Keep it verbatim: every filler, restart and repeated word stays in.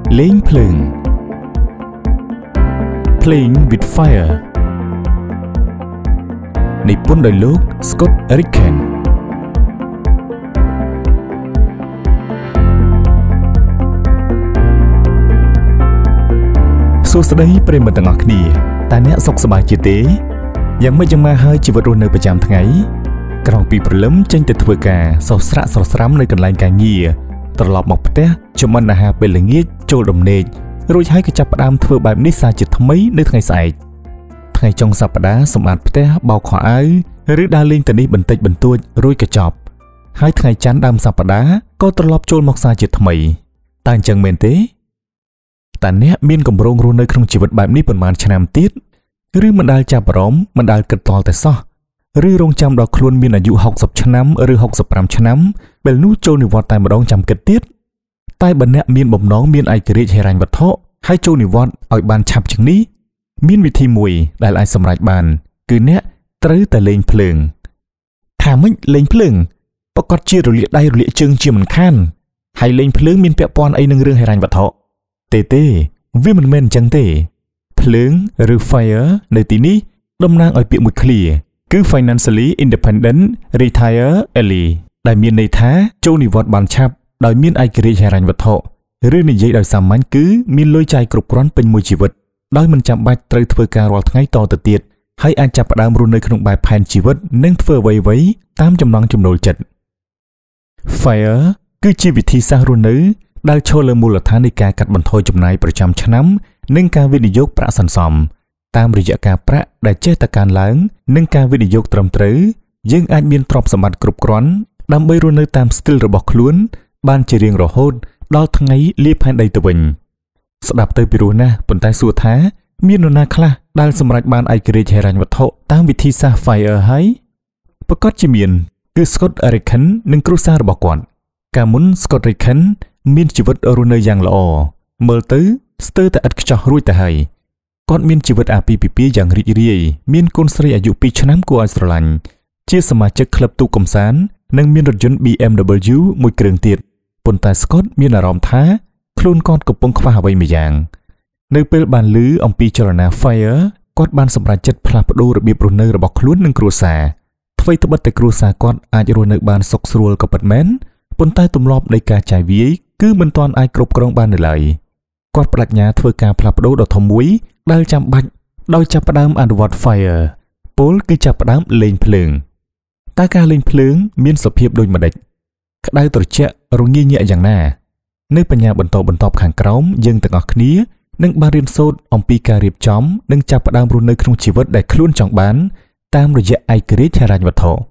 លេងភ្លើង Playing with Fire និពន្ធដោយលោក Scott Ariken សួស្តីប្រិយមិត្តទាំងអស់គ្នាតើអ្នកសុខសប្បាយជាទេយ៉ាងម៉េចយ៉ាងម៉ាហើយជីវិតរស់នៅប្រចាំថ្ងៃក្រោយពីព្រលឹមចេញទៅធ្វើការសោះស្រាក់ស្រស់ស្រាំនៅកន្លែងការងារត្រឡប់មកផ្ទះចម្អិនអាហារពេលល្ងាចចូលដំណេករួចហើយក៏ចាប់ផ្ដើមធ្វើបែបនេះសាជាថ្មីនៅថ្ងៃស្អែកថ្ងៃចុងសប្តាហ៍សម្អាតផ្ទះបោកខោអាវឬដើរលេងទៅនេះបន្តិចបន្តួចរួចក៏ចប់ហើយថ្ងៃច័ន្ទដើមសប្តាហ៍ក៏ត្រឡប់ចូលមកសាជាថ្មីតើអញ្ចឹងមែនទេតើអ្នកមានគម្រោងរស់នៅក្នុងជីវិតបែបនេះប៉ុន្មានឆ្នាំទៀតឬមិនដែលចាប់អារម្មណ៍មិនដែលគិតតល់តែសោះឬរងចាំដល់ខ្លួនមានអាយុហុកសិបឆ្នាំឬហុកសិបប្រាំឆ្នាំពេលនោះចូលនិវត្តន៍តែម្ដងចាំគិតទៀតតែបើអ្នកមានបំណងមានឯករាជ្យហិរញ្ញវត្ថុហើយចូលនិវត្តន៍ឲ្យបានឆាប់ជាងនេះមានវិធីមួយដែលអាចសម្រេចបានគឺអ្នកត្រូវតែលេងភ្លើងថាម៉េចលេងភ្លើងប្រកាសជារលាកដៃរលាកជើងជាមិនខានហើយលេងភ្លើងមានពាក់ព័ន្ធអីនឹងរឿងហិរញ្ញវត្ថុទេទេវាមិនមែនអញ្ចឹងទេភ្លើងឬ fire នៅទីនេះតំណាងឲ្យពាក្យមួយឃ្លាគឺ financially independent retire early ដែលមានន័យថាចូលនិវត្តន៍បានឆាប់ដោយមានឯករាជ្យហិរញ្ញវត្ថុឬនិយាយដោយសាមញ្ញគឺមានលុយចាយគ្រប់គ្រាន់ពេញមួយជីវិតដោយមិនចាំបាច់ត្រូវធ្វើការរាល់ថ្ងៃតទៅទៀតហើយអាចចាប់ផ្ដើមរស់នៅក្នុងបែបផែនជីវិតនិងធ្វើអ្វីៗតាមចំណង់ចំណូលចិត្ត Fire គឺជាវិធីសាស្ត្ររស់នៅដែលឈលលើមូលដ្ឋាននៃការកាត់បន្ថយចំណាយប្រចាំឆ្នាំនិងការវិនិយោគប្រាក់សន្សំតាមរយៈការប្រាក់ដែលចេះតែកើនឡើងនិងការវិនិយោគត្រឹមត្រូវយើងអាចមានទ្រព្យសម្បត្តិគ្រប់គ្រាន់ដើម្បីរស់នៅតាមស្ទីលរបស់ខ្លួនបានជារៀងរហូតដល់ថ្ងៃលាផែនដីទៅវិញស្ដាប់ទៅពីរោះណាស់ប៉ុន្តែសួរថាមាននរណាខ្លះដែលសម្រេចបានឯករាជ្យហិរញ្ញវត្ថុតាមវិធីសាស្ត្រ Fire ហើយប្រកាសជាមានគឺ Scott Ariken និងគ្រួសាររបស់គាត់កាលមុន Scott Ariken មានជីវិតរស់នៅយ៉ាងល្អមើលទៅស្ទើរតែឥតខ្ចោះរួចទៅហើយគាត់មានជីវិតអាពាហ៍ពិពាហ៍យ៉ាងរីករាយមានកូនស្រីអាយុពីរឆ្នាំគួរឲ្យស្រឡាញ់ជាសមាជិកក្លឹបទូកកម្សាន្តនិងមានរថយន្ត ប៊ី អេម ដាប៊លយូ មួយគ្រឿងទៀតប៉ុន្តែ Scott មានអារម្មណ៍ថាខ្លួនគាត់កំពុងខ្វះអ្វីមួយយ៉ាងនៅពេលបានឮអំពីចលនា Fire គាត់បានសម្រេចចិត្តផ្លាស់ប្ដូររបៀបរស់នៅរបស់ខ្លួននិងគ្រួសារអ្វីត្បិតតែគ្រួសារគាត់អាចរស់នៅបានសុខស្រួលក៏ពិតមែនប៉ុន្តែទម្លាប់នៃការចាយវាយគឺមិនទាន់អាចគ្រប់គ្រងបាននៅឡើយគាត់បដិញ្ញាធ្វើការផ្លាស់ប្ដូរដ៏ធំមួយដែលចាំបាច់ដោយចាប់ផ្ដើមអនុវត្ត Fire ពលគឺចាប់ផ្ដើមលេងភ្លើងតើការលេងភ្លើងមានសភាពដូចម្ដេចក្តៅត្រជាក់រងាញាក់យ៉ាងណានៅបញ្ញាបន្តបន្តខាងក្រោមយើងទាំងអស់គ្នានឹងបានរៀនសូត្រអំពីការរៀបចំនិងចាប់ផ្ដើមរស់នៅក្នុងជីវិតដែលខ្លួនចង់បានតាមរយៈឯករាជ្យហិរញ្ញវត្ថុ